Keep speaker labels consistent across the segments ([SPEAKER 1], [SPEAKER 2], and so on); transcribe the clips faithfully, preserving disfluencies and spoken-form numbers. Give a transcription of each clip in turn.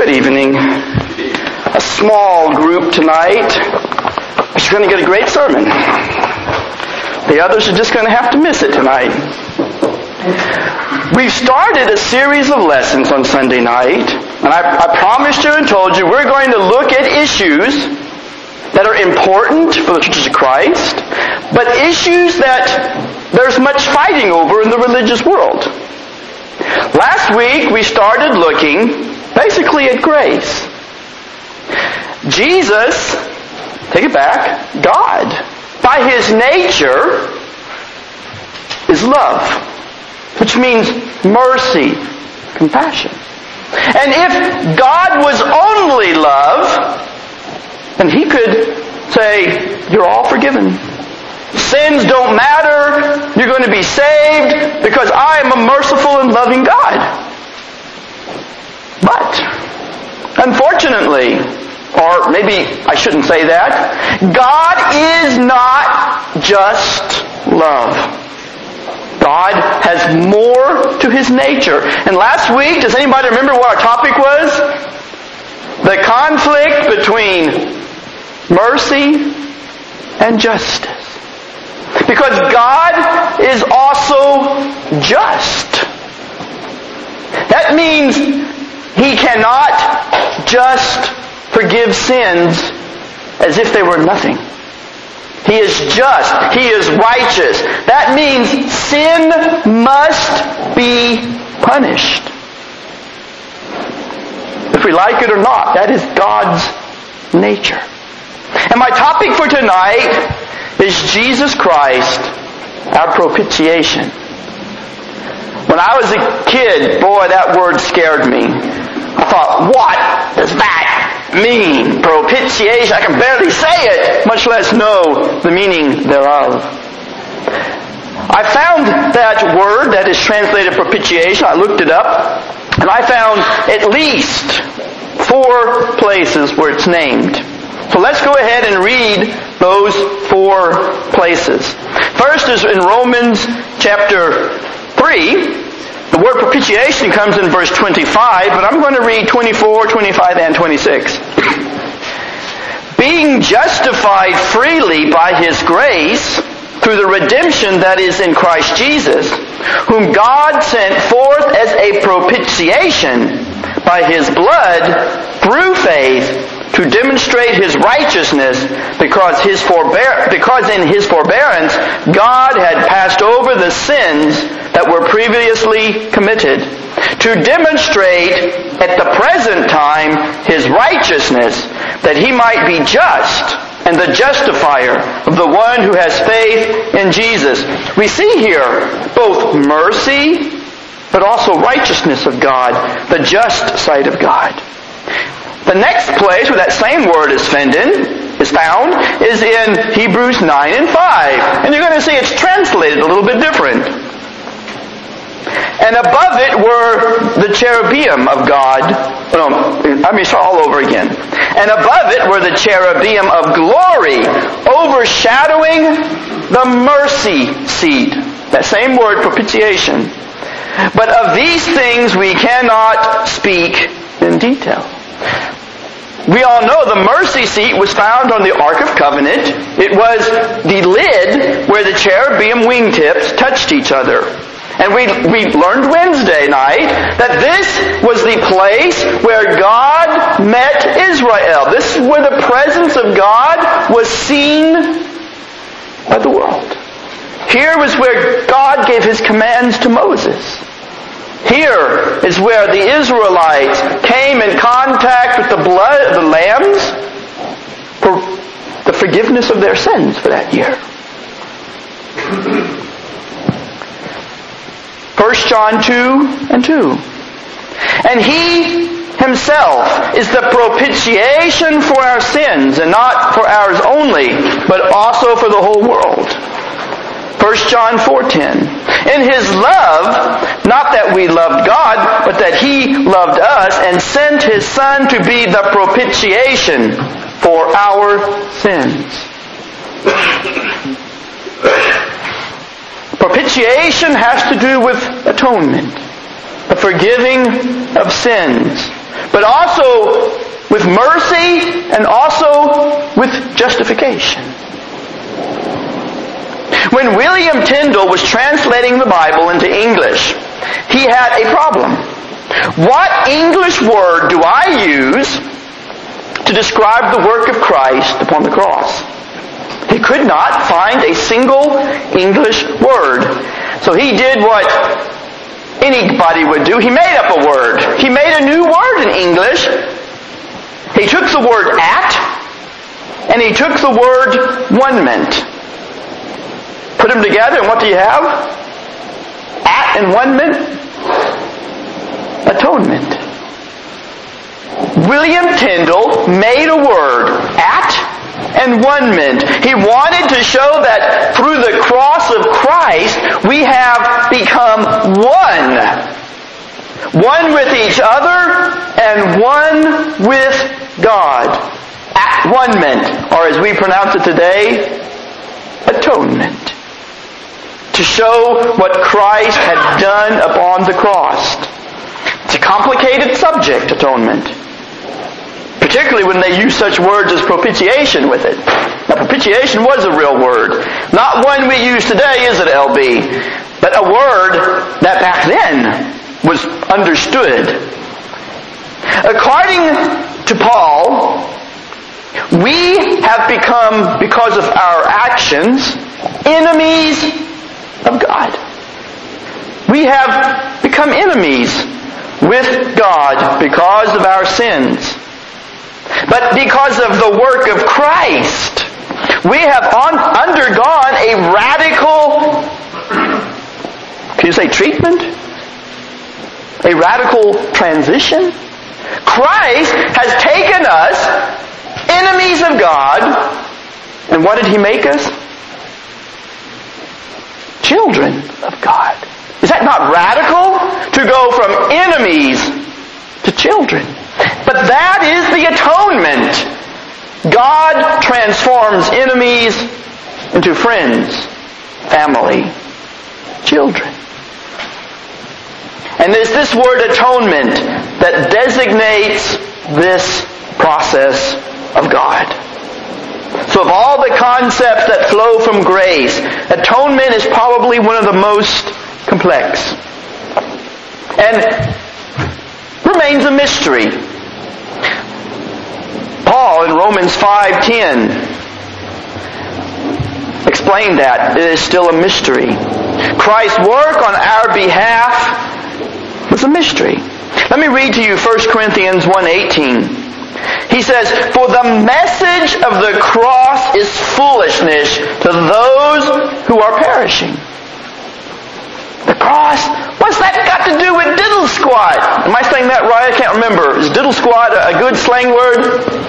[SPEAKER 1] Good evening. A small group tonight, but you're going to get a great sermon. The others are just going to have to miss it tonight. We've started a series of lessons on Sunday night, and I, I promised you and told you we're going to look at issues that are important for the Church of Christ, but issues that there's much fighting over in the religious world. Last week we started looking basically at grace. Jesus, take it back, God, by His nature, is love, which means mercy, compassion. And if God was only love, then He could say, you're all forgiven. Sins don't matter, you're going to be saved because I am a merciful and loving God. But, unfortunately, or maybe I shouldn't say that, God is not just love. God has more to His nature. And last week, does anybody remember what our topic was? The conflict between mercy and justice. Because God is also just. That means He cannot just forgive sins as if they were nothing. He is just. He is righteous. That means sin must be punished. If we like it or not, that is God's nature. And my topic for tonight is Jesus Christ, our propitiation. When I was a kid, boy, that word scared me. I thought, what does that mean? Propitiation, I can barely say it, much less know the meaning thereof. I found that word that is translated propitiation, I looked it up, and I found at least four places where it's named. So let's go ahead and read those four places. First is in Romans chapter three. The word propitiation comes in verse twenty-five, but I'm going to read twenty-four, twenty-five, and twenty-six. Being justified freely by His grace through the redemption that is in Christ Jesus, whom God sent forth as a propitiation by His blood through faith to demonstrate His righteousness, because His forbear- because in His forbearance God had passed over the sins that were previously committed, to demonstrate at the present time His righteousness, that He might be just and the justifier of the one who has faith in Jesus. We see here both mercy, but also righteousness of God, the just side of God. The next place where that same word is found is found is in Hebrews nine and five. And you're going to see it's translated a little bit different. And above it were the cherubim of God. No, let me start all over again. And above it were the cherubim of glory, overshadowing the mercy seat. That same word, propitiation. But of these things we cannot speak in detail. We all know the mercy seat was found on the Ark of Covenant. It was the lid where the cherubim wingtips touched each other. And we, we learned Wednesday night that this was the place where God met Israel. This is where the presence of God was seen by the world. Here was where God gave His commands to Moses. Here is where the Israelites came in contact with the blood of the lambs for the forgiveness of their sins for that year. First John two and two. And He Himself is the propitiation for our sins, and not for ours only, but also for the whole world. First John four ten. In His love, not that we loved God, but that He loved us and sent His Son to be the propitiation for our sins. Propitiation has to do with atonement, the forgiving of sins. but also with mercy and also with justification. When William Tyndale was translating the Bible into English, he had a problem. What English word do I use to describe the work of Christ upon the cross? He could not find a single English word. So he did what anybody would do. He made up a word. He made a new word in English. He took the word at, and he took the word one-ment. Put them together, and what do you have? At and one-ment? Atonement. William Tyndale made a word, at and one-ment. He wanted to show that through the cross of Christ, we have become one. One with each other and one with God. At one-ment, or as we pronounce it today, atonement. To show what Christ had done upon the cross. It's a complicated subject, atonement. Particularly when they use such words as propitiation with it. Now, propitiation was a real word. Not one we use today, is it, L B? But a word that back then was understood. According to Paul, we have become, because of our actions, enemies of God. We have become enemies with God because of our sins. But because of the work of Christ, we have on, undergone a radical, can you say treatment? A radical transition? Christ has taken us, enemies of God, and what did He make us? Children of God. Is that not radical? To go from enemies to children. But that is the atonement. God transforms enemies into friends, family, children. And it's this word atonement that designates this process of God. So of all the concepts that flow from grace, atonement is probably one of the most complex. And remains a mystery. Paul in Romans five ten explained that. It is still a mystery. Christ's work on our behalf was a mystery. Let me read to you First Corinthians one eighteen. He says, "For the message of the cross is foolishness to those who are perishing." The cross? What's that got to do with diddle squat? Am I saying that right? I can't remember. Is diddle squat a good slang word?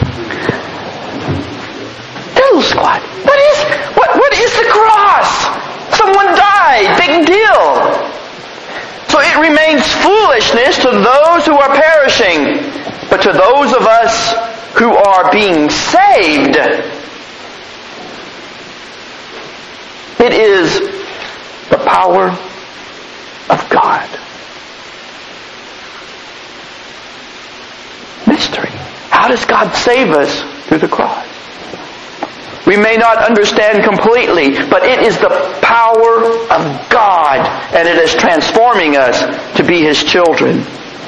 [SPEAKER 1] Diddle squat. What is, what, what is the cross? Someone died. Big deal. So it remains foolishness to those who are perishing. But to those of us who are being saved, it is the power of God. Mystery. How does God save us through the cross? We may not understand completely, but it is the power of God, and it is transforming us to be His children.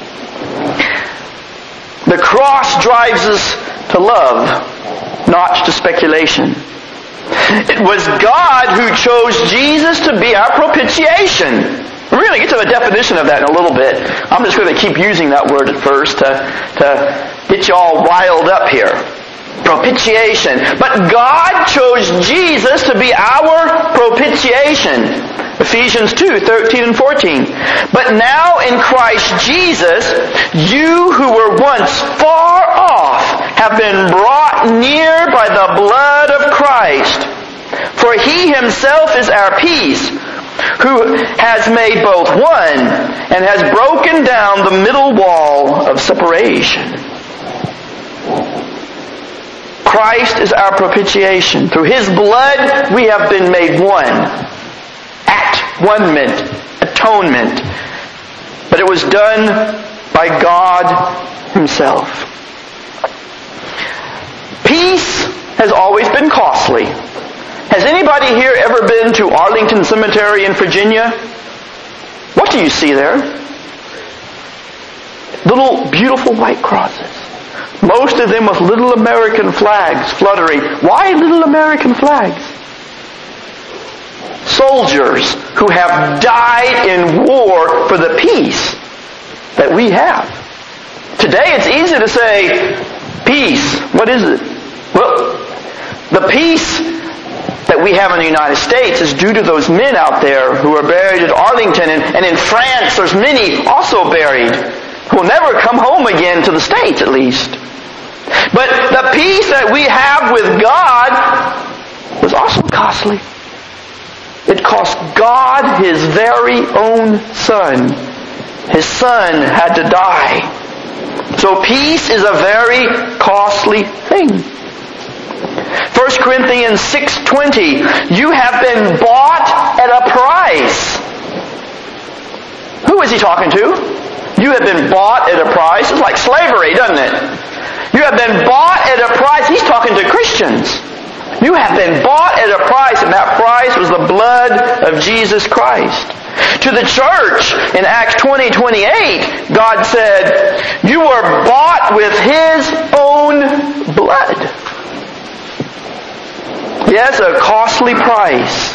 [SPEAKER 1] The cross drives us to love, not to speculation. It was God who chose Jesus to be our propitiation. We're going to get to the definition of that in a little bit. I'm just going to keep using that word at first to, to get you all riled up here. Propitiation. But God chose Jesus to be our propitiation. Ephesians two thirteen and fourteen. But now in Christ Jesus, you who were once far off have been brought near by the blood of Christ. For He Himself is our peace, who has made both one and has broken down the middle wall of separation. Christ is our propitiation. Through His blood we have been made one. At one-ment, atonement. But it was done by God Himself. Peace has always been costly. Has anybody here ever been to Arlington Cemetery in Virginia? What do you see there? Little beautiful white crosses. Most of them with little American flags fluttering. Why little American flags? Soldiers who have died in war for the peace that we have. Today it's easy to say, peace. What is it? Well, the peace that we have in the United States is due to those men out there who are buried at Arlington. And, and in France, there's many also buried who will never come home again to the States, at least. But the peace that we have with God was also costly. It cost God His very own Son. His Son had to die. So peace is a very costly thing. First Corinthians six twenty, you have been bought at a price. Who is he talking to? You have been bought at a price. It's like slavery, doesn't it? You have been bought at a price. He's talking to Christians. You have been bought at a price, and that price was the blood of Jesus Christ. To the church in Acts twenty twenty-eight, God said, you were bought with His own blood. Yes, a costly price.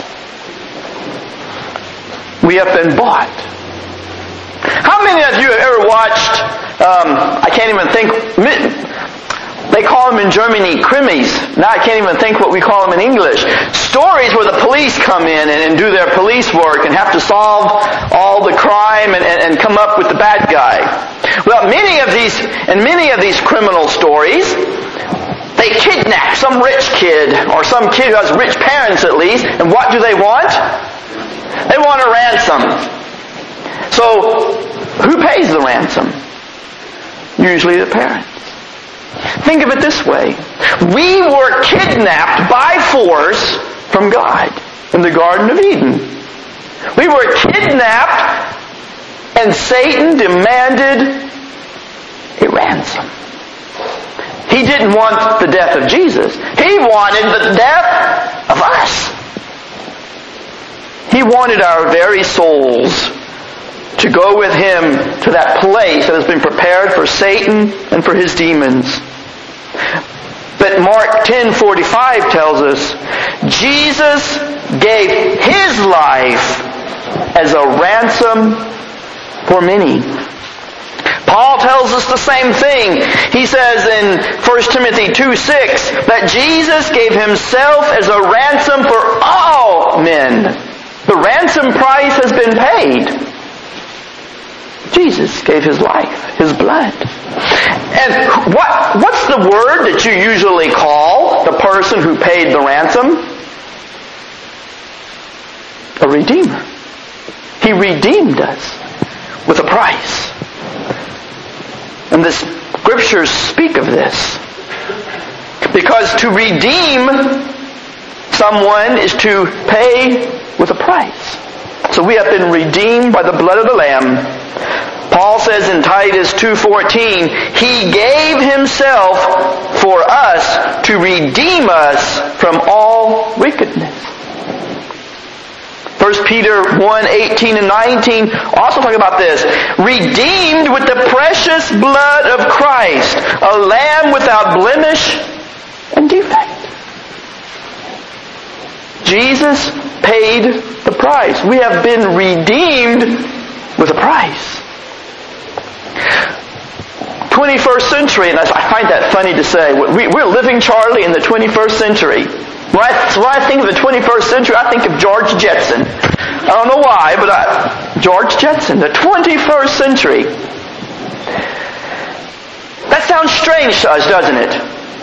[SPEAKER 1] We have been bought. How many of you have ever watched, um, I can't even think, they call them in Germany krimis. Now I can't even think what we call them in English. Stories where the police come in and, and do their police work and have to solve all the crime and, and, and come up with the bad guy. Well, many of these, in many of these criminal stories, they kidnap some rich kid, or some kid who has rich parents at least, and what do they want? They want a ransom. So, who pays the ransom? Usually the parents. Think of it this way. We were kidnapped by force from God in the Garden of Eden. We were kidnapped, and Satan demanded a ransom. He didn't want the death of Jesus. He wanted the death of us. He wanted our very souls to go with Him to that place that has been prepared for Satan and for his demons. But Mark ten forty-five tells us, Jesus gave His life as a ransom for many. Paul tells us the same thing. He says in First Timothy two six that Jesus gave Himself as a ransom for all men. The ransom price has been paid. Jesus gave His life, His blood. And what, what's the word that you usually call the person who paid the ransom? A redeemer. He redeemed us with a price. And the Scriptures speak of this. Because to redeem someone is to pay with a price. So we have been redeemed by the blood of the Lamb. Paul says in Titus two fourteen, He gave Himself for us to redeem us from all wickedness. First Peter one eighteen and nineteen also talk about this. Redeemed with the precious blood of Christ, a lamb without blemish and defect. Jesus paid the price. We have been redeemed with a price. twenty-first century, and I find that funny to say. We're living, Charlie, in the twenty-first century. When I, when I think of the twenty-first century, I think of George Jetson. I don't know why, but I, George Jetson, the twenty-first century. That sounds strange to us, doesn't it?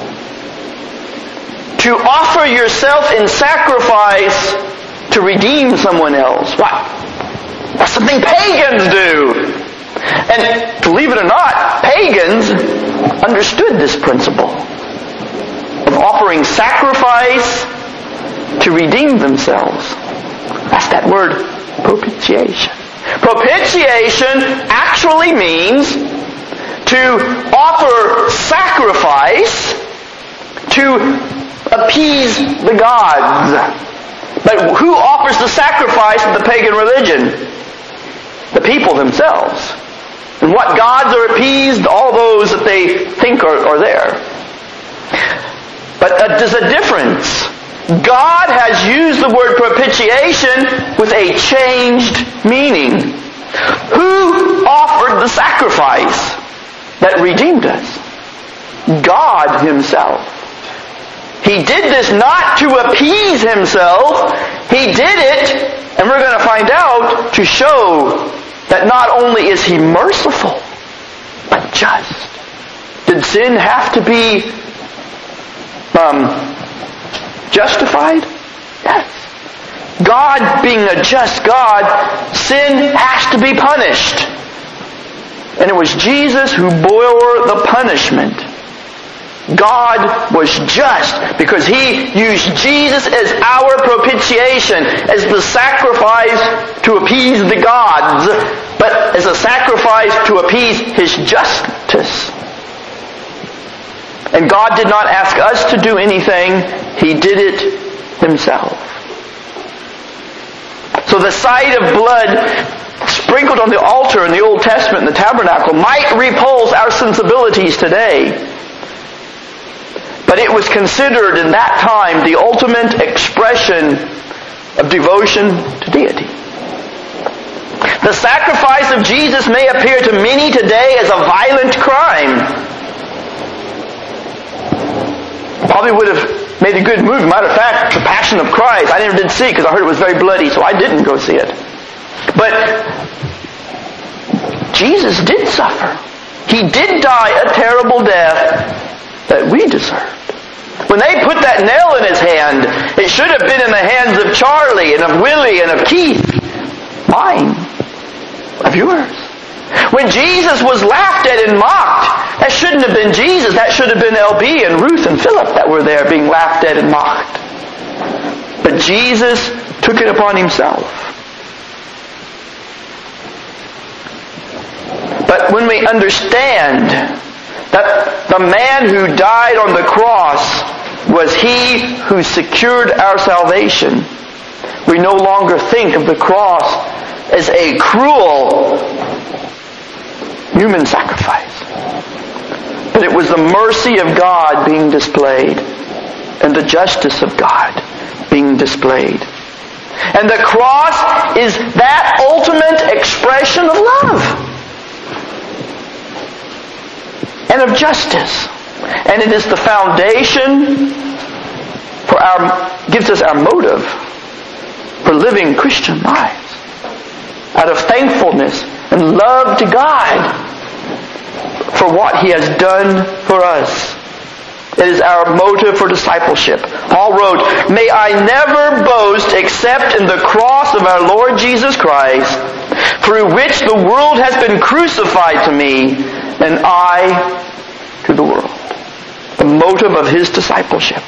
[SPEAKER 1] To offer yourself in sacrifice to redeem someone else. What? That's something pagans do. And believe it or not, pagans understood this principle of offering sacrifice to redeem themselves. That's that word, propitiation. Propitiation actually means to offer sacrifice to appease the gods. But who offers the sacrifice of the pagan religion? The people themselves. And what gods are appeased? All those that they think are, are there. But uh, there's a difference. God has used the word propitiation with a changed meaning. Who offered the sacrifice that redeemed us? God Himself. He did this not to appease Himself. He did it, and we're going to find out, to show that not only is He merciful, but just. Did sin have to be um, justified? Yes. God being a just God, sin has to be punished. And it was Jesus who bore the punishment. God was just because He used Jesus as our propitiation, as the sacrifice to appease the gods, but as a sacrifice to appease His justice. And God did not ask us to do anything. He did it Himself. So the sight of blood sprinkled on the altar in the Old Testament in the tabernacle might repulse our sensibilities today. But it was considered in that time the ultimate expression of devotion to deity. The sacrifice of Jesus may appear to many today as a violent crime. Probably would have made a good movie. Matter of fact, The Passion of Christ, I never did see it because I heard it was very bloody, so I didn't go see it. But Jesus did suffer. He did die a terrible death that we deserved. When they put that nail in His hand, it should have been in the hands of Charlie and of Willie and of Keith. Mine. Of yours. When Jesus was laughed at and mocked, that shouldn't have been Jesus. That should have been L B and Ruth and Philip that were there being laughed at and mocked. But Jesus took it upon Himself. But when we understand that the man who died on the cross was He who secured our salvation, we no longer think of the cross as a cruel human sacrifice. But it was the mercy of God being displayed and the justice of God being displayed. And the cross is that ultimate expression of love and of justice. And it is the foundation for our, gives us our motive for living Christian lives out of thankfulness and love to God for what He has done for us. It is our motive for discipleship. Paul wrote, "May I never boast except in the cross of our Lord Jesus Christ, through which the world has been crucified to me, and I to the world." The motive of his discipleship.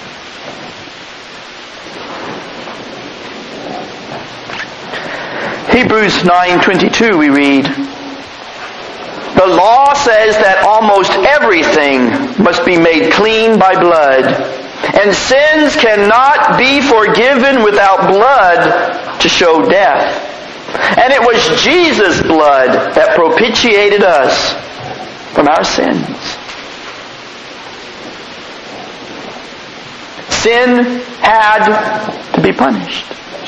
[SPEAKER 1] Hebrews nine twenty-two we read, "The law says that almost everything must be made clean by blood, and sins cannot be forgiven without blood to show death. And it was Jesus' blood that propitiated us from our sins." Sin had to be punished.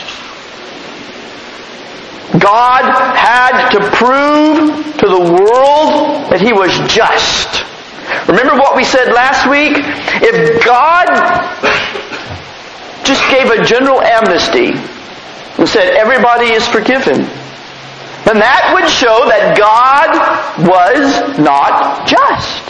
[SPEAKER 1] God had to prove to the world that He was just. Remember what we said last week? If God just gave a general amnesty and said everybody is forgiven, then that would show that God was not just.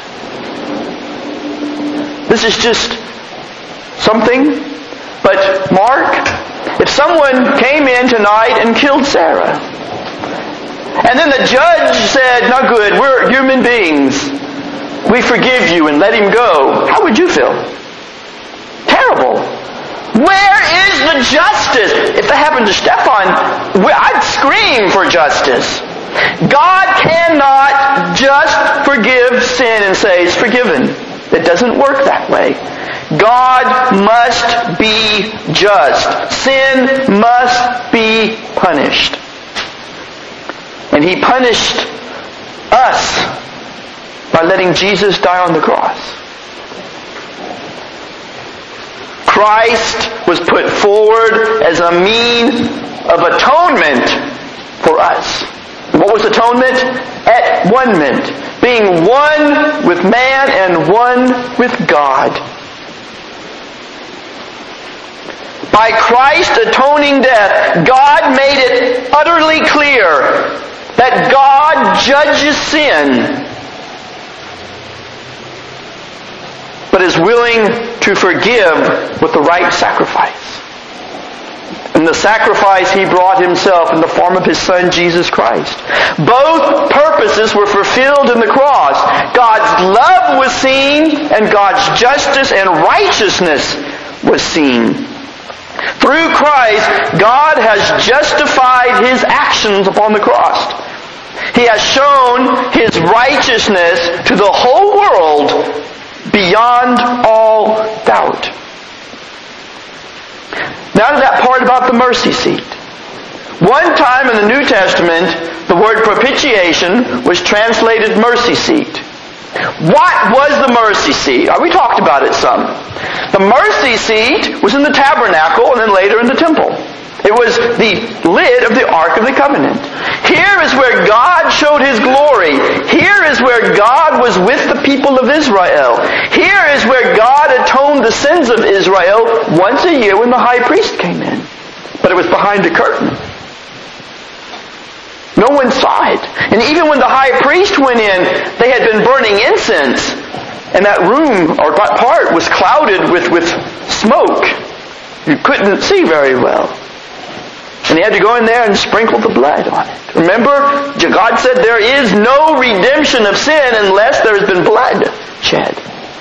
[SPEAKER 1] This is just something. But Mark, if someone came in tonight and killed Sarah, and then the judge said, "No good, we're human beings. We forgive you," and let him go, how would you feel? Terrible. Where is the justice? If that happened to Stefan, I'd scream for justice. God cannot just forgive sin and say it's forgiven. It doesn't work that way. God must be just. Sin must be punished. And He punished us by letting Jesus die on the cross. Christ was put forward as a mean of atonement for us. What was atonement? At-one-ment. Being one with man and one with God. By Christ's atoning death, God made it utterly clear that God judges sin, but is willing to forgive with the right sacrifice. And the sacrifice He brought Himself in the form of His Son, Jesus Christ. Both purposes were fulfilled in the cross. God's love was seen, and God's justice and righteousness was seen. Through Christ, God has justified His actions upon the cross. He has shown His righteousness to the whole world beyond all doubt. Now to that part about the mercy seat. One time in the New Testament, the word propitiation was translated mercy seat. What was the mercy seat? We talked about it some. The mercy seat was in the tabernacle and then later in the temple. It was the lid of the Ark of the Covenant. Here is where God showed His glory. Here is where God was with the people of Israel. Here is where God atoned the sins of Israel once a year when the high priest came in. But it was behind a curtain. No one saw it. And even when the high priest went in, they had been burning incense. And that room, or that part, was clouded with, with smoke. You couldn't see very well. And he had to go in there and sprinkle the blood on it. Remember, God said there is no redemption of sin unless there has been blood shed.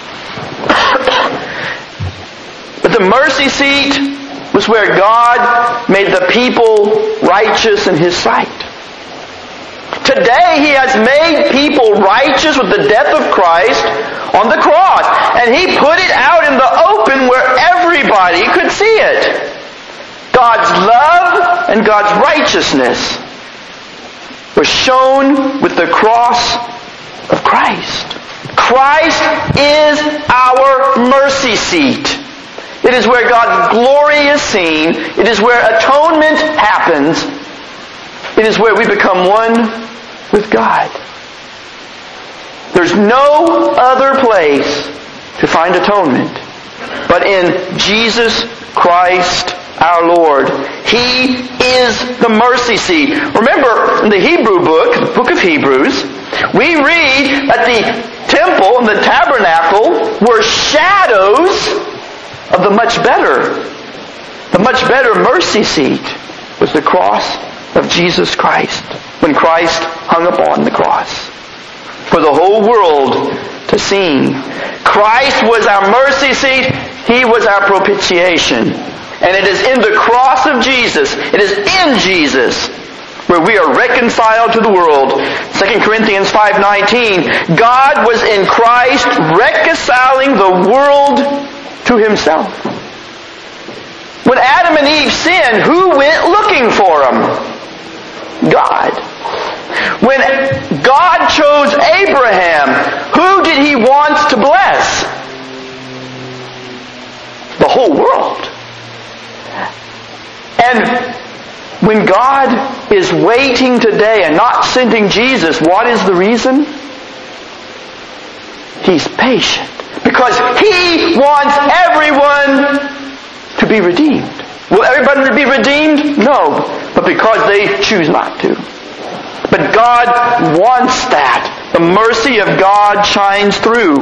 [SPEAKER 1] But the mercy seat was where God made the people righteous in His sight. Today He has made people righteous with the death of Christ on the cross. And He put it out in the open where everybody could see it. God's love and God's righteousness were shown with the cross of Christ. Christ is our mercy seat. It is where God's glory is seen. It is where atonement happens. It is where we become one with God. There's no other place to find atonement but in Jesus Christ our Lord. He is the mercy seat. Remember, in the Hebrew book, the book of Hebrews, we read that the temple and the tabernacle were shadows of the much better. The much better mercy seat was the cross of Jesus Christ, when Christ hung upon the cross for the whole world to see. Christ was our mercy seat. He was our propitiation. And it is in the cross of Jesus, it is in Jesus, where we are reconciled to the world. Second Corinthians five nineteen, God was in Christ reconciling the world to Himself. When Adam and Eve sinned, who went looking for them? God. When God chose Abraham, who did He want to bless? The whole world. And when God is waiting today and not sending Jesus, what is the reason? He's patient. Because He wants everyone to be redeemed. Will everybody be redeemed? No. But because they choose not to. But God wants that. The mercy of God shines through.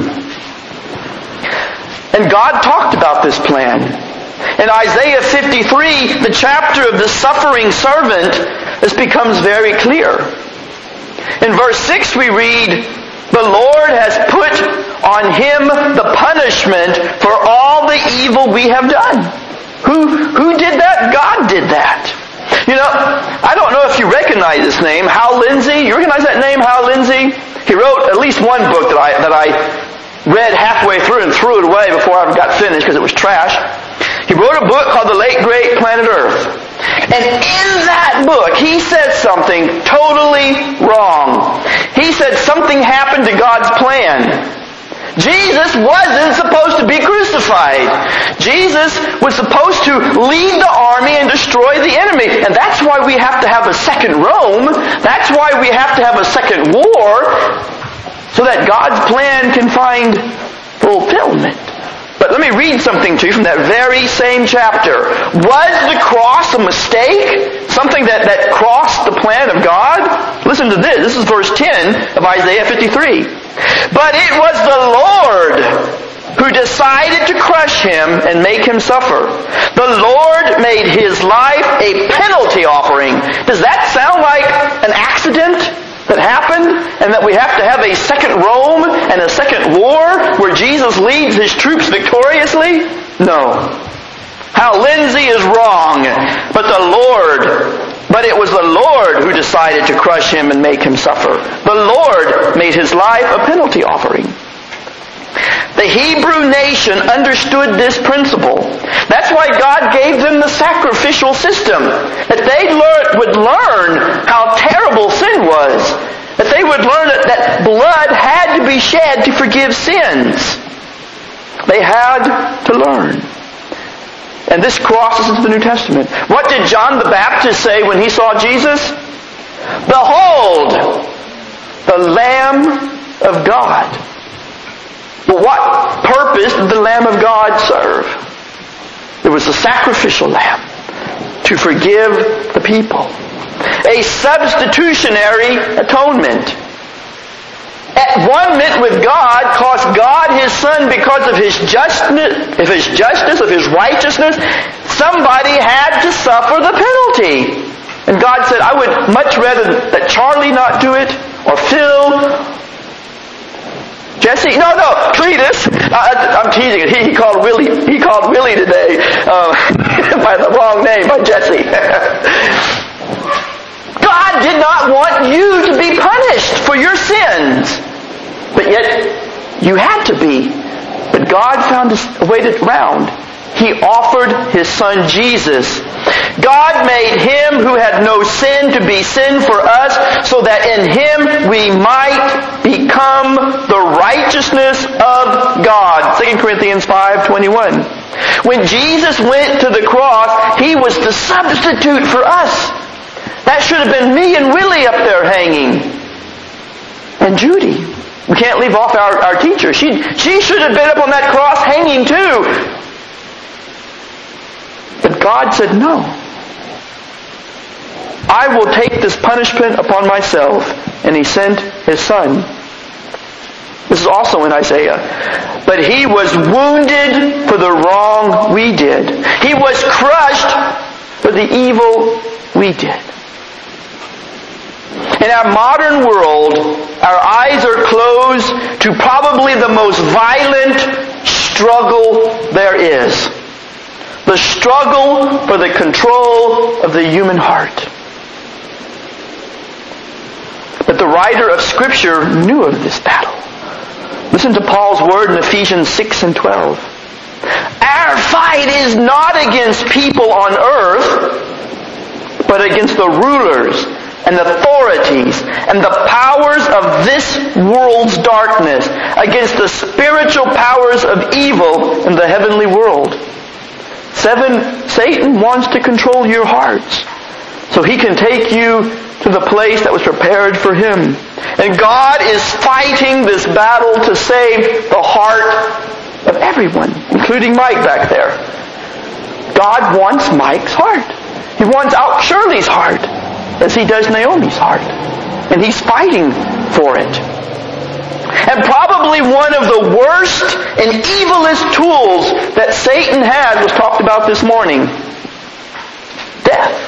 [SPEAKER 1] And God talked about this plan. In Isaiah fifty-three, the chapter of the suffering servant, this becomes very clear. In verse six we read, the Lord has put on Him the punishment for all the evil we have done. Who, who did that? God did that. You know, I don't know if you recognize this name, Hal Lindsey. You recognize that name, Hal Lindsey? He wrote at least one book that I that I read halfway through and threw it away before I got finished because it was trash. He wrote a book called The Late Great Planet Earth. And in that book, he said something totally wrong. He said something happened to God's plan. Jesus wasn't supposed to be crucified. Jesus was supposed to lead the army and destroy the enemy. And that's why we have to have a second Rome. That's why we have to have a second war, so that God's plan can find fulfillment. But let me read something to you from that very same chapter. Was the cross a mistake? Something that, that crossed the plan of God? Listen to this. This is verse ten of Isaiah fifty-three. But it was the Lord who decided to crush him and make him suffer. The Lord made his life a penalty offering. Does that sound like an accident that happened, and that we have to have a second Rome and a second war where Jesus leads his troops victoriously? No. Hal Lindsey is wrong. But the Lord, but it was the Lord who decided to crush him and make him suffer. The Lord made his life a penalty offering. The Hebrew nation understood this principle. That's why God gave them the sacrificial system. That they learn, would learn how terrible sin was. That they would learn that, that blood had to be shed to forgive sins. They had to learn. And this crosses into the New Testament. What did John the Baptist say when he saw Jesus? Behold, the Lamb of God. But what purpose did the Lamb of God serve? It was a sacrificial lamb to forgive the people. A substitutionary atonement. At one meant with God cost God His Son because of His justness, of His justice, of His righteousness. Somebody had to suffer the penalty. And God said, I would much rather that Charlie not do it, or Phil, Jesse? No, no, Cletus. I, I'm teasing it. He, he called Willie. He called Willie today uh, by the wrong name, by Jesse. God did not want you to be punished for your sins, but yet you had to be. But God found a way around. He offered His Son Jesus. God made Him who had no sin to be sin for us, so that in Him we might become the righteousness of God. Second Corinthians five twenty-one. When Jesus went to the cross, He was the substitute for us. That should have been me and Willie up there hanging. And Judy. We can't leave off our, our teacher. She, she should have been up on that cross hanging too. But God said, no. I will take this punishment upon myself. And He sent His Son. This is also in Isaiah. But He was wounded for the wrong we did. He was crushed for the evil we did. In our modern world, our eyes are closed to probably the most violent struggle there is. The struggle for the control of the human heart. But the writer of Scripture knew of this battle. Listen to Paul's word in Ephesians six and twelve. Our fight is not against people on earth, but against the rulers and authorities and the powers of this world's darkness, against the spiritual powers of evil in the heavenly world. Seven, Satan wants to control your hearts so he can take you to the place that was prepared for him. And God is fighting this battle to save the heart of everyone, including Mike back there. God wants Mike's heart. He wants out Shirley's heart, as He does Naomi's heart. And He's fighting for it. And probably one of the worst and evilest tools that Satan had was talked about this morning. Death.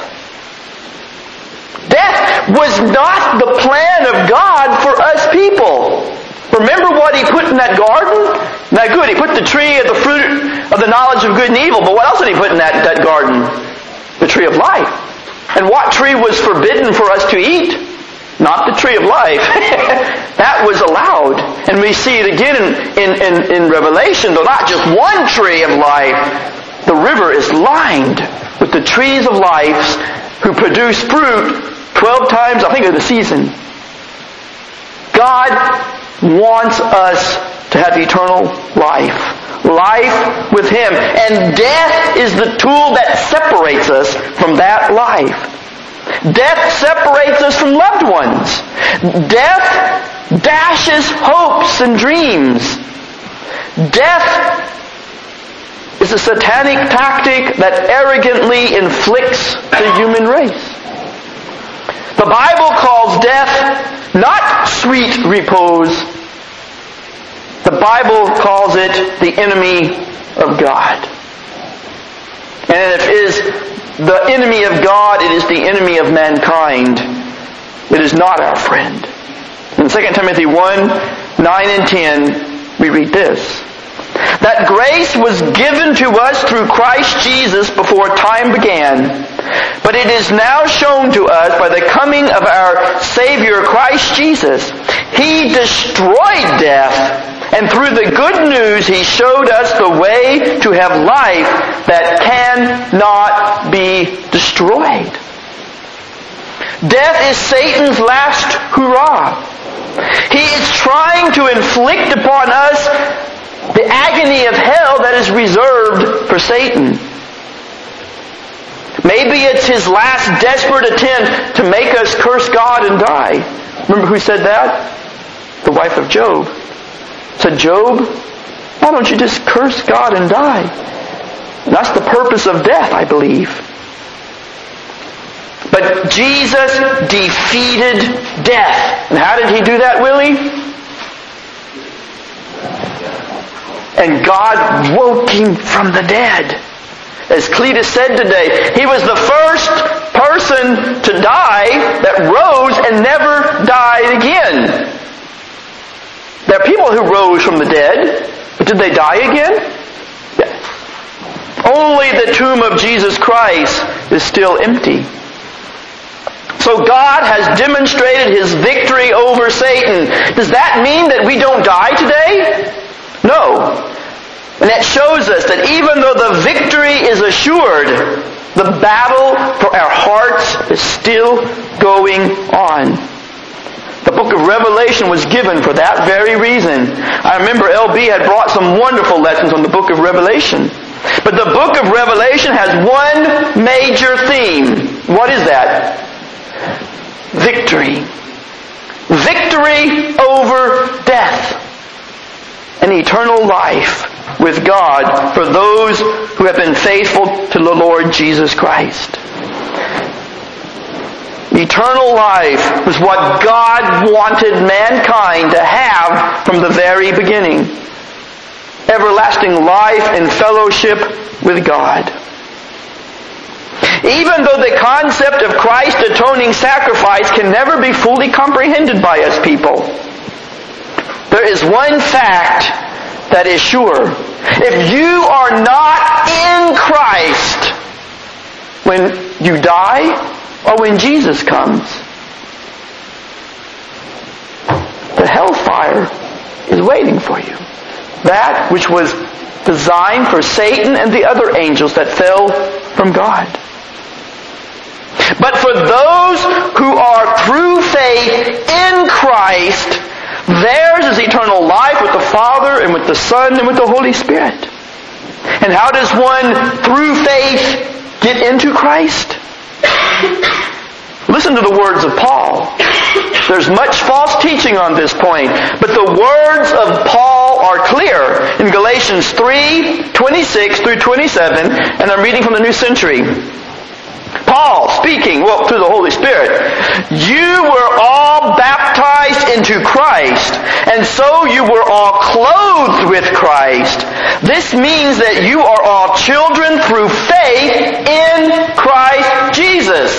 [SPEAKER 1] Death was not the plan of God for us people. Remember what He put in that garden? Now good, He put the tree of the fruit of the knowledge of good and evil, but what else did He put in that, that garden? The tree of life. And what tree was forbidden for us to eat? Not the tree of life. That was allowed. And we see it again in, in, in, in Revelation, though not just one tree of life. The river is lined with the trees of life who produce fruit twelve times, I think, of the season. God wants us to have eternal life. Life with Him. And death is the tool that separates us from that life. Death separates us from loved ones. Death dashes hopes and dreams. Death is a satanic tactic that arrogantly inflicts the human race. The Bible calls death not sweet repose. The Bible calls it the enemy of God. And if it is the enemy of God, it is the enemy of mankind. It is not our friend. In Second Timothy one, nine and ten, we read this. That grace was given to us through Christ Jesus before time began. But it is now shown to us by the coming of our Savior Christ Jesus. He destroyed death. And through the good news, He showed us the way to have life that cannot be destroyed. Death is Satan's last hurrah. He is trying to inflict upon us the agony of hell that is reserved for Satan. Maybe it's his last desperate attempt to make us curse God and die. Remember who said that? The wife of Job. Said, Job, why don't you just curse God and die? And that's the purpose of death, I believe. But Jesus defeated death. And how did He do that, Willie? And God woke Him from the dead. As Cletus said today, He was the first person to die that rose and never died again. There are people who rose from the dead, but did they die again? Yes. Only the tomb of Jesus Christ is still empty. So God has demonstrated His victory over Satan. Does that mean that we don't die today? No. And that shows us that even though the victory is assured, the battle for our hearts is still going on. The book of Revelation was given for that very reason. I remember L B had brought some wonderful lessons on the book of Revelation. But the book of Revelation has one major theme. What is that? Victory. Victory over death. And eternal life with God for those who have been faithful to the Lord Jesus Christ. Eternal life was what God wanted mankind to have from the very beginning. Everlasting life and fellowship with God. Even though the concept of Christ's atoning sacrifice can never be fully comprehended by us people, there is one fact that is sure. If you are not in Christ when you die, or when Jesus comes, the hellfire is waiting for you. That which was designed for Satan and the other angels that fell from God. But for those who are through faith in Christ, theirs is eternal life with the Father and with the Son and with the Holy Spirit. And how does one through faith get into Christ? Listen to the words of Paul. There's much false teaching on this point, but the words of Paul are clear in Galatians three, twenty-six through twenty-seven, and I'm reading from the New Century. Paul speaking, well, through the Holy Spirit. You were all baptized into Christ, and so you were all clothed with Christ. This means that you are all children through faith in Christ Jesus.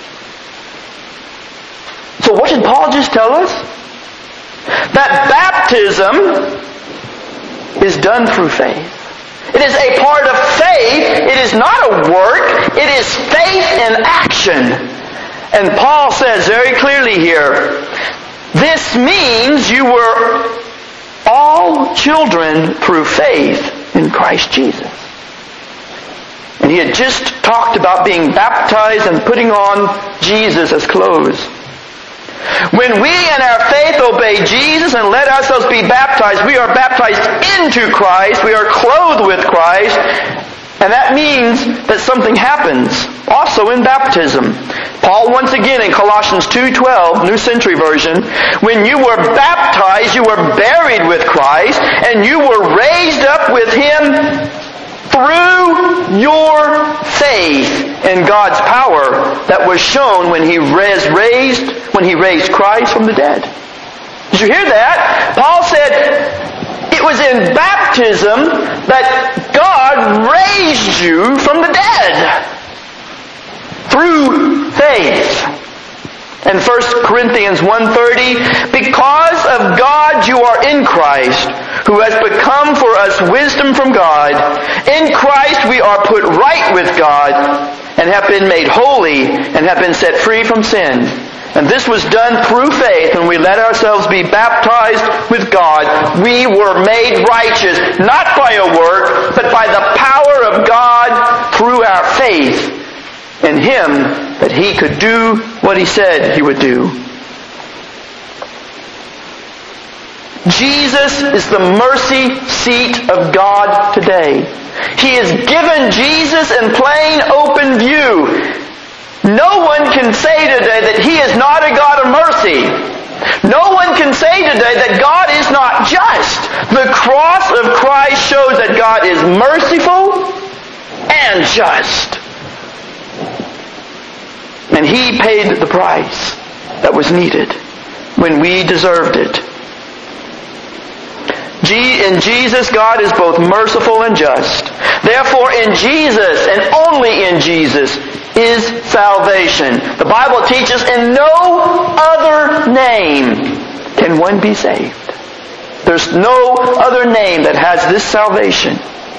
[SPEAKER 1] So what did Paul just tell us? That baptism is done through faith. It is a part of faith. It is not a work. It is faith in action. And Paul says very clearly here, this means you were all children through faith in Christ Jesus. And he had just talked about being baptized and putting on Jesus as clothes. When we in our faith obey Jesus and let ourselves be baptized, we are baptized into Christ. We are clothed with Christ. And that means that something happens also in baptism. Paul once again in Colossians two twelve, New Century Version, when you were baptized, you were buried with Christ, and you were raised up with Him through your faith in God's power that was shown when He raised, raised when He raised Christ from the dead. Did you hear that? Paul said, it was in baptism that God raised you from the dead. Through faith. In First Corinthians one thirty, because of God you are in Christ, who has become for us wisdom from God. In Christ we are put right with God, and have been made holy, and have been set free from sin. And this was done through faith, when we let ourselves be baptized with God. We were made righteous, not by a work, but by the power of God through our faith in Him, that He could do what He said He would do. Jesus is the mercy seat of God today. He has given Jesus in plain open view. No one can say today that He is not a God of mercy. No one can say today that God is not just. The cross of Christ shows that God is merciful and just. And He paid the price that was needed when we deserved it. In Jesus, God is both merciful and just. Therefore, in Jesus, and only in Jesus, is salvation. The Bible teaches, in no other name can one be saved. There's no other name that has this salvation.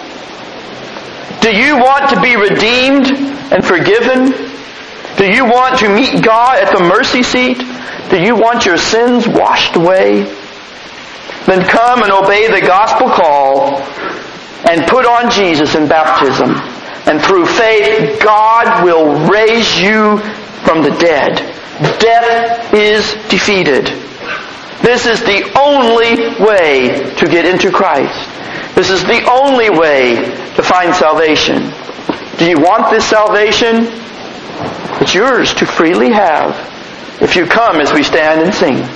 [SPEAKER 1] Do you want to be redeemed and forgiven? Do you want to meet God at the mercy seat? Do you want your sins washed away? Then come and obey the gospel call and put on Jesus in baptism. And through faith, God will raise you from the dead. Death is defeated. This is the only way to get into Christ. This is the only way to find salvation. Do you want this salvation? It's yours to freely have if you come as we stand and sing.